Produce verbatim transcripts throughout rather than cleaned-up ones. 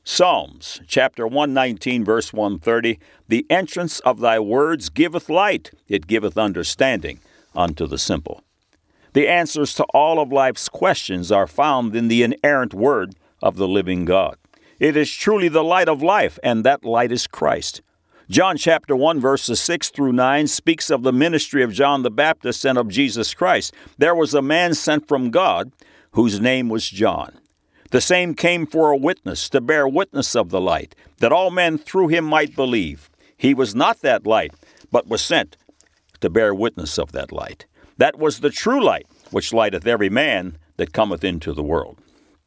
Psalms chapter one nineteen, verse one thirty, "The entrance of thy words giveth light, it giveth understanding unto the simple." The answers to all of life's questions are found in the inerrant word of the living God. It is truly the light of life, and that light is Christ. John chapter one, verses six through nine speaks of the ministry of John the Baptist and of Jesus Christ. There was a man sent from God whose name was John. The same came for a witness, to bear witness of the light, that all men through him might believe. He was not that light, but was sent to bear witness of that light. That was the true light, which lighteth every man that cometh into the world.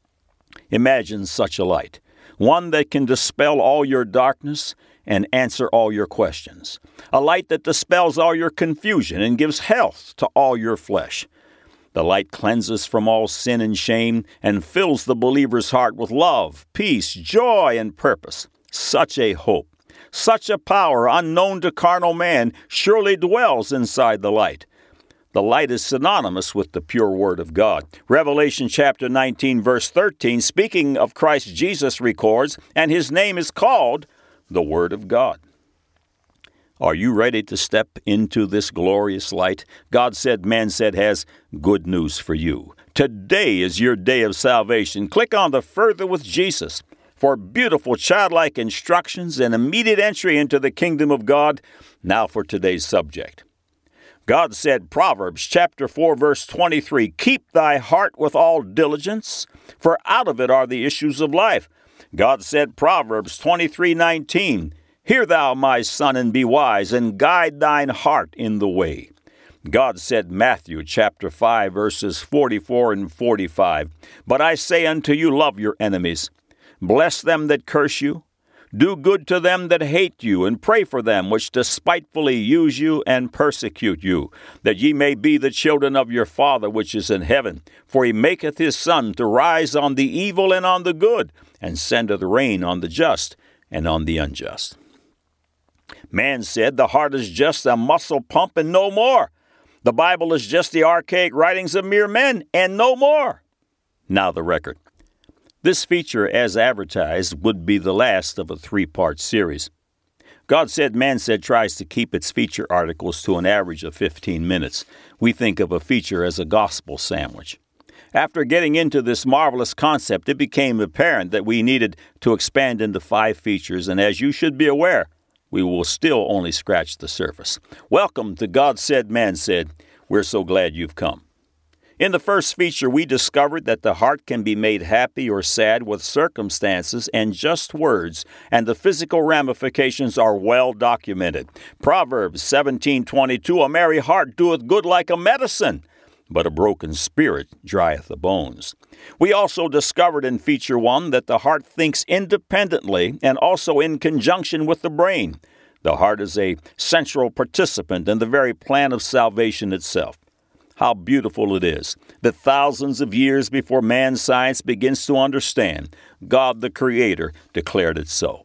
Imagine such a light, one that can dispel all your darkness and answer all your questions. A light that dispels all your confusion and gives health to all your flesh. The light cleanses from all sin and shame and fills the believer's heart with love, peace, joy, and purpose. Such a hope, such a power unknown to carnal man surely dwells inside the light. The light is synonymous with the pure Word of God. Revelation chapter nineteen, verse thirteen, speaking of Christ Jesus, records, "And his name is called the Word of God." Are you ready to step into this glorious light? God Said, Man Said has good news for you. Today is your day of salvation. Click on the Further with Jesus for beautiful childlike instructions and immediate entry into the kingdom of God. Now for today's subject. God said, Proverbs chapter four, verse twenty-three, "Keep thy heart with all diligence, for out of it are the issues of life." God said, Proverbs twenty-three nineteen, "Hear thou, my son, and be wise, and guide thine heart in the way." God said, Matthew chapter five, verses forty-four and forty-five, "But I say unto you, love your enemies, bless them that curse you, do good to them that hate you, and pray for them which despitefully use you and persecute you, that ye may be the children of your Father which is in heaven. For he maketh his sun to rise on the evil and on the good, and sendeth rain on the just and on the unjust." Man said the heart is just a muscle pump and no more. The Bible is just the archaic writings of mere men and no more. Now the record. This feature, as advertised, would be the last of a three-part series. God Said, Man Said tries to keep its feature articles to an average of fifteen minutes. We think of a feature as a gospel sandwich. After getting into this marvelous concept, it became apparent that we needed to expand into five features, and as you should be aware, we will still only scratch the surface. Welcome to God Said, Man Said. We're so glad you've come. In the first feature, we discovered that the heart can be made happy or sad with circumstances and just words, and the physical ramifications are well documented. Proverbs seventeen twenty-two, "A merry heart doeth good like a medicine, but a broken spirit drieth the bones." We also discovered in feature one that the heart thinks independently and also in conjunction with the brain. The heart is a central participant in the very plan of salvation itself. How beautiful it is that thousands of years before man's science begins to understand, God the Creator declared it so.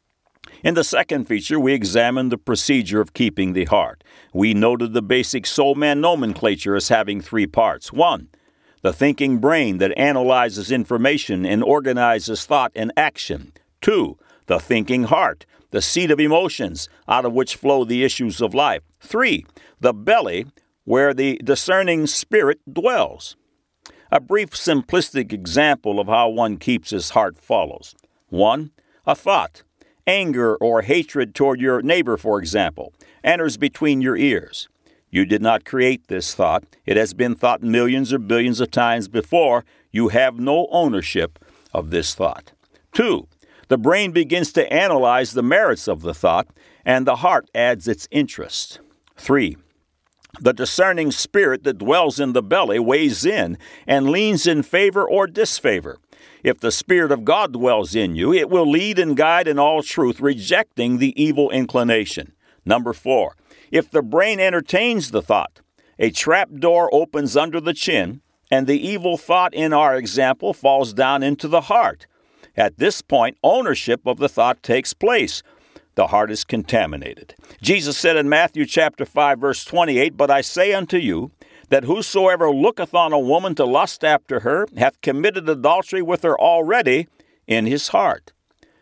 In the second feature, we examined the procedure of keeping the heart. We noted the basic soul-man nomenclature as having three parts. One, the thinking brain that analyzes information and organizes thought and action. Two, the thinking heart, the seat of emotions out of which flow the issues of life. Three, the belly, where the discerning spirit dwells. A brief, simplistic example of how one keeps his heart follows. One, a thought. Anger or hatred toward your neighbor, for example, enters between your ears. You did not create this thought. It has been thought millions or billions of times before. You have no ownership of this thought. Two, the brain begins to analyze the merits of the thought, and the heart adds its interest. Three, the discerning spirit that dwells in the belly weighs in and leans in favor or disfavor. If the Spirit of God dwells in you, it will lead and guide in all truth, rejecting the evil inclination. Number four, if the brain entertains the thought, a trap door opens under the chin, and the evil thought in our example falls down into the heart. At this point, ownership of the thought takes place. The heart is contaminated. Jesus said in Matthew chapter five, verse twenty-eight, "But I say unto you, that whosoever looketh on a woman to lust after her hath committed adultery with her already in his heart."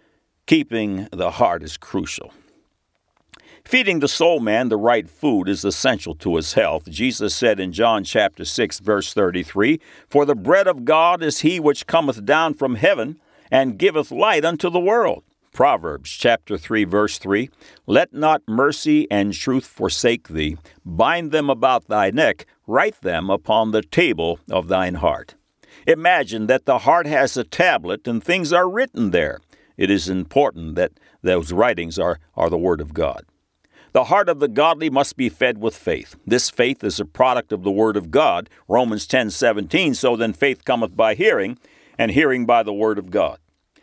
Keeping the heart is crucial. Feeding the soul man the right food is essential to his health. Jesus said in John chapter six, verse thirty-three, "For the bread of God is he which cometh down from heaven, and giveth light unto the world." Proverbs chapter three, verse three, "Let not mercy and truth forsake thee. Bind them about thy neck, write them upon the table of thine heart." Imagine that the heart has a tablet and things are written there. It is important that those writings are, are the Word of God. The heart of the godly must be fed with faith. This faith is a product of the Word of God. Romans ten seventeen, "So then faith cometh by hearing, and hearing by the Word of God."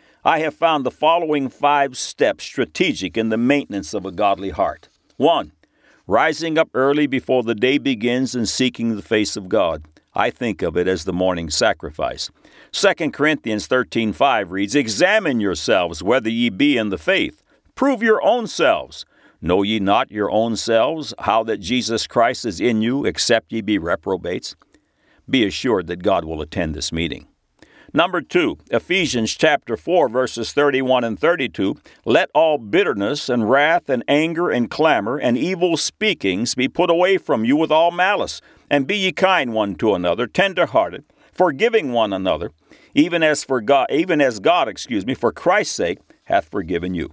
I have found the following five steps strategic in the maintenance of a godly heart. One, rising up early before the day begins and seeking the face of God. I think of it as the morning sacrifice. Second Corinthians thirteen five reads, "Examine yourselves whether ye be in the faith. Prove your own selves. Know ye not your own selves, how that Jesus Christ is in you, except ye be reprobates?" Be assured that God will attend this meeting. Number two, Ephesians chapter four, verses thirty-one and thirty-two, "Let all bitterness and wrath and anger and clamor and evil speakings be put away from you with all malice, and be ye kind one to another, tender-hearted, forgiving one another, even as for God, even as God, excuse me, for Christ's sake, hath forgiven you."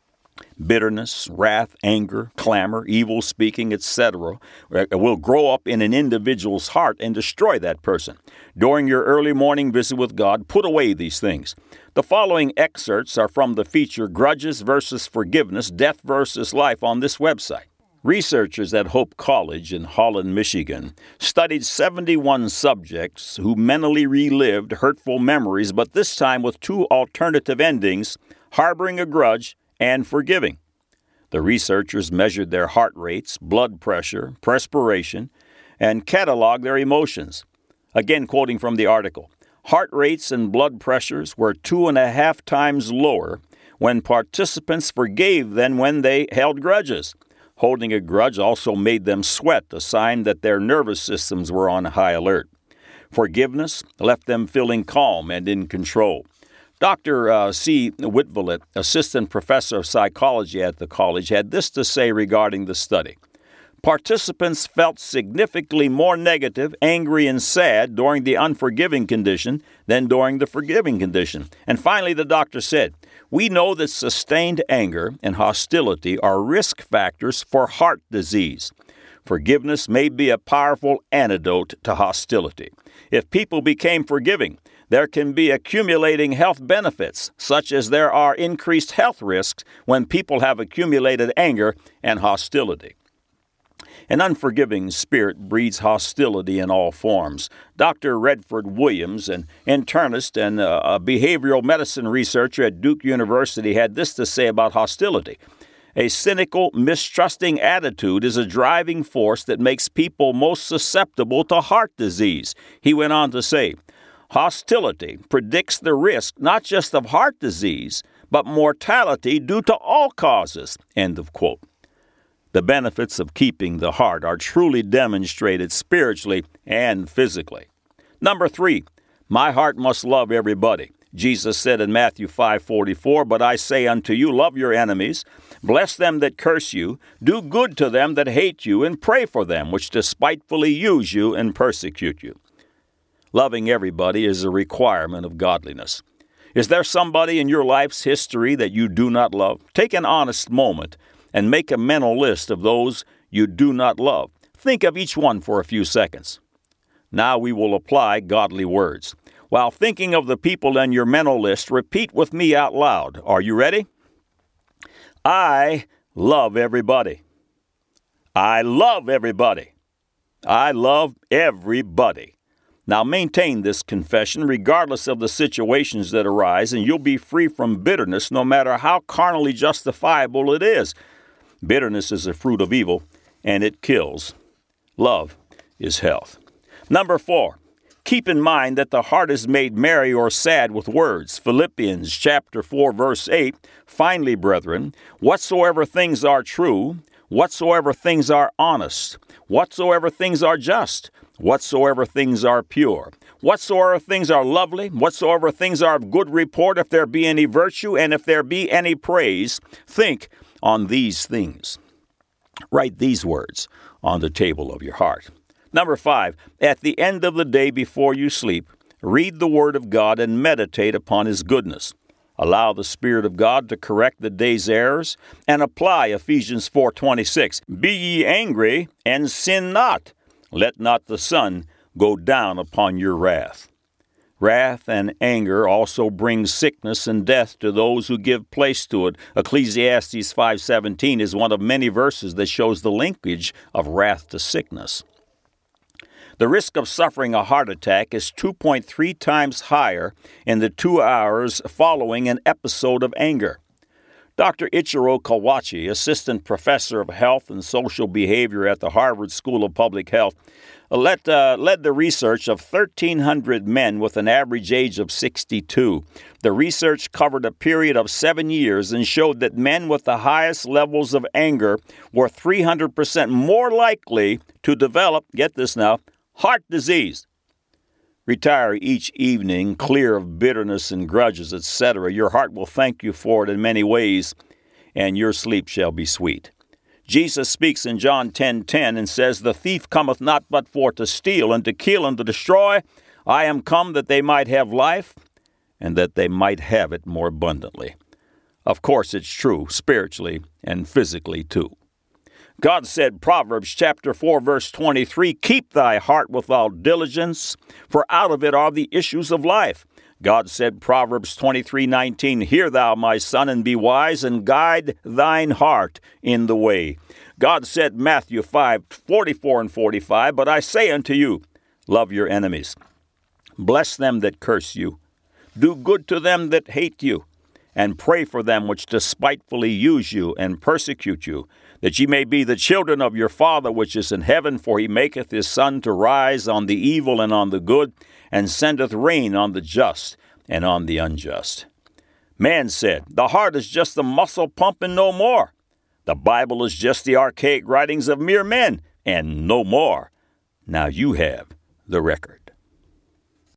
Bitterness, wrath, anger, clamor, evil speaking, et cetera will grow up in an individual's heart and destroy that person. During your early morning visit with God, put away these things. The following excerpts are from the feature Grudges versus Forgiveness, Death versus Life on this website. Researchers at Hope College in Holland, Michigan, studied seventy-one subjects who mentally relived hurtful memories, but this time with two alternative endings, harboring a grudge and forgiving. The researchers measured their heart rates, blood pressure, perspiration, and cataloged their emotions. Again, quoting from the article, heart rates and blood pressures were two and a half times lower when participants forgave than when they held grudges. Holding a grudge also made them sweat, a sign that their nervous systems were on high alert. Forgiveness left them feeling calm and in control. Doctor Uh, C. Whitvellet, assistant professor of psychology at the college, had this to say regarding the study. Participants felt significantly more negative, angry, and sad during the unforgiving condition than during the forgiving condition. And finally, the doctor said, "We know that sustained anger and hostility are risk factors for heart disease. Forgiveness may be a powerful antidote to hostility. If people became forgiving, there can be accumulating health benefits, such as there are increased health risks when people have accumulated anger and hostility." An unforgiving spirit breeds hostility in all forms. Doctor Redford Williams, an internist and a behavioral medicine researcher at Duke University, had this to say about hostility. "A cynical, mistrusting attitude is a driving force that makes people most susceptible to heart disease." He went on to say, "Hostility predicts the risk not just of heart disease, but mortality due to all causes." End of quote. The benefits of keeping the heart are truly demonstrated spiritually and physically. Number three, my heart must love everybody. Jesus said in Matthew five forty-four, "But I say unto you, love your enemies, bless them that curse you, do good to them that hate you, and pray for them which despitefully use you and persecute you." Loving everybody is a requirement of godliness. Is there somebody in your life's history that you do not love? Take an honest moment and make a mental list of those you do not love. Think of each one for a few seconds. Now we will apply godly words. While thinking of the people in your mental list, repeat with me out loud. Are you ready? I love everybody. I love everybody. I love everybody. Now maintain this confession regardless of the situations that arise, and you'll be free from bitterness no matter how carnally justifiable it is. Bitterness is a fruit of evil, and it kills. Love is health. Number four, keep in mind that the heart is made merry or sad with words. Philippians chapter four, verse eight, "Finally, brethren, whatsoever things are true, whatsoever things are honest, whatsoever things are just, whatsoever things are pure, Whatsoever things are lovely, whatsoever things are of good report, if there be any virtue, and if there be any praise, think on these things. Write these words on the table of your heart. Number five, at the end of the day before you sleep, read the Word of God and meditate upon His goodness. Allow the Spirit of God to correct the day's errors and apply Ephesians four twenty-six. Be ye angry and sin not. Let not the sun go down upon your wrath. Wrath and anger also bring sickness and death to those who give place to it. Ecclesiastes five seventeen is one of many verses that shows the linkage of wrath to sickness. The risk of suffering a heart attack is two point three times higher in the two hours following an episode of anger. Doctor Ichiro Kawachi, assistant professor of health and social behavior at the Harvard School of Public Health, led, uh, led the research of thirteen hundred men with an average age of sixty-two. The research covered a period of seven years and showed that men with the highest levels of anger were three hundred percent more likely to develop, get this now, heart disease. Retire each evening clear of bitterness and grudges, et cetera. Your heart will thank you for it in many ways, and your sleep shall be sweet. Jesus speaks in John ten ten and says, The thief cometh not but for to steal and to kill and to destroy. I am come that they might have life, and that they might have it more abundantly. Of course, it's true spiritually and physically too. God said, Proverbs chapter four, verse twenty-three, Keep thy heart with all diligence, for out of it are the issues of life. God said, Proverbs twenty-three nineteen, Hear thou, my son, and be wise, and guide thine heart in the way. God said, Matthew five forty-four and forty-five, But I say unto you, love your enemies. Bless them that curse you. Do good to them that hate you. And pray for them which despitefully use you and persecute you, that ye may be the children of your Father which is in heaven, for he maketh his sun to rise on the evil and on the good, and sendeth rain on the just and on the unjust. Man said, The heart is just the muscle pump and no more. The Bible is just the archaic writings of mere men, and no more. Now you have the record.